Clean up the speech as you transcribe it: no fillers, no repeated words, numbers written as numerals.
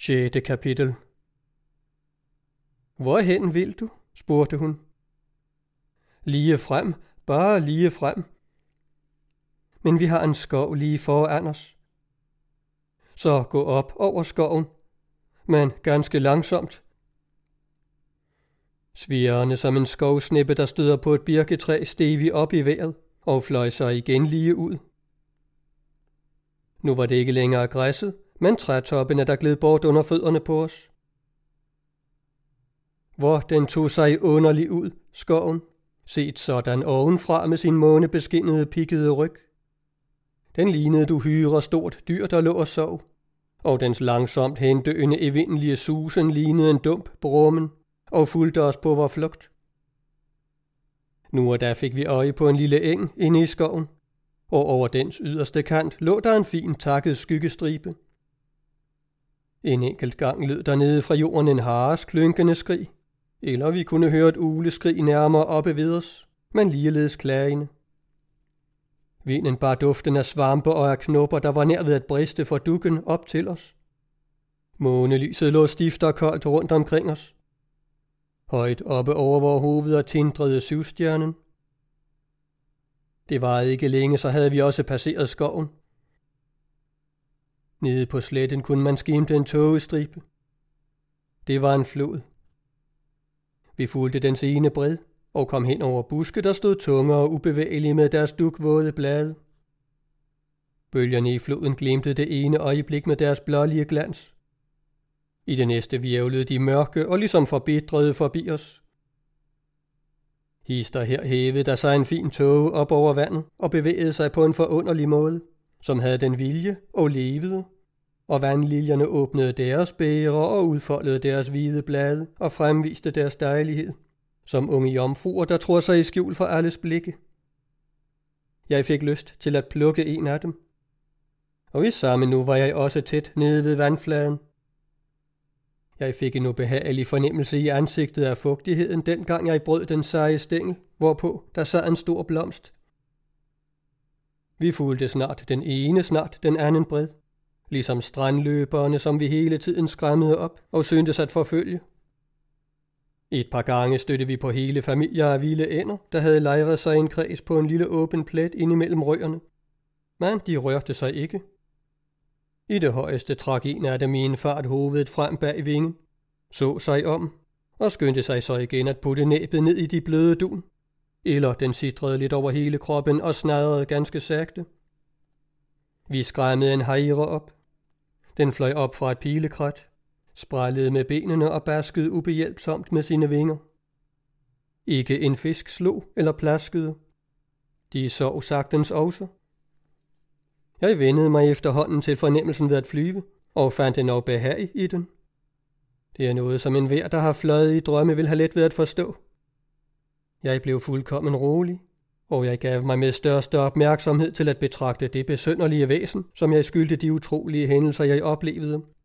6. kapitel. Hvorhen vil du? Spurgte hun. Lige frem, bare lige frem. Men vi har en skov lige foran os. Så gå op over skoven, men ganske langsomt. Svirrende som en skovsnippe, der støder på et birketræ, steg vi op i vejret og fløj så igen lige ud. Nu var det ikke længere græsset, men trætoppene, der gled bort under fødderne på os. Hvor den tog sig underlig ud, skoven, set sådan ovenfra med sin månebeskinnede pikkede ryg. Den lignede et uhyre stort dyr, der lå og sov, og dens langsomt hendøende evindelige susen lignede en dump brummen og fulgte os på vor flugt. Nu og da fik vi øje på en lille eng inde i skoven, og over dens yderste kant lå der en fin takket skyggestribe. En enkelt gang lød der nede fra jorden en hares klynkende skrig, eller vi kunne høre et ugleskrig nærmere oppe ved os, men ligeledes klagende. Vinden bar duften af svampe og af knopper, der var nær ved at briste for dukken op til os. Månelyset lå stift og koldt rundt omkring os. Højt oppe over vor hoveder tindrede syvstjernen. Det varede ikke længe, så havde vi også passeret skoven. Nede på sletten kunne man skimte en tågestribe. Det var en flod. Vi fulgte dens ene bred og kom hen over buske, der stod tunge og ubevægelige med deres dugvåde blade. Bølgerne i floden glimtede det ene øjeblik med deres blålige glans. I det næste hvirvlede de mørke og ligesom forbitrede forbi os. Hister her hævede der sig en fin tåge op over vandet og bevægede sig på en forunderlig måde, som havde den vilje og levede, og vandliljerne åbnede deres bæger og udfoldede deres hvide blade og fremviste deres dejlighed, som unge jomfruer, der tror sig i skjul for alles blikke. Jeg fik lyst til at plukke en af dem, og i samme nu var jeg også tæt nede ved vandfladen. Jeg fik en ubehagelig fornemmelse i ansigtet af fugtigheden, dengang jeg brød den seje stængel, hvorpå der sad en stor blomst. Vi fulgte snart den ene, snart den anden bred, ligesom strandløberne, som vi hele tiden skræmmede op og syntes at forfølge. Et par gange stødte vi på hele familier af vilde ænder, der havde lejret sig en kreds på en lille åben plet indimellem røerne. Men de rørte sig ikke. I det højeste trak en af dem i en fart hovedet frem bag vingen, så sig om og skyndte sig så igen at putte næbet ned i de bløde dun, eller den sitrede lidt over hele kroppen og snadrede ganske sagte. Vi skræmmede en hejre op. Den fløj op fra et pilekrat, sprællede med benene og baskede ubehjælpsomt med sine vinger. Ikke en fisk slog eller plaskede. De sov sagtens også. Jeg vendede mig efterhånden til fornemmelsen ved at flyve, og fandt en behag i den. Det er noget, som enhver, der har fløjet i drømme, vil have let ved at forstå. Jeg blev fuldkommen rolig, og jeg gav mig med største opmærksomhed til at betragte det besynderlige væsen, som jeg skyldte de utrolige hændelser, jeg oplevede,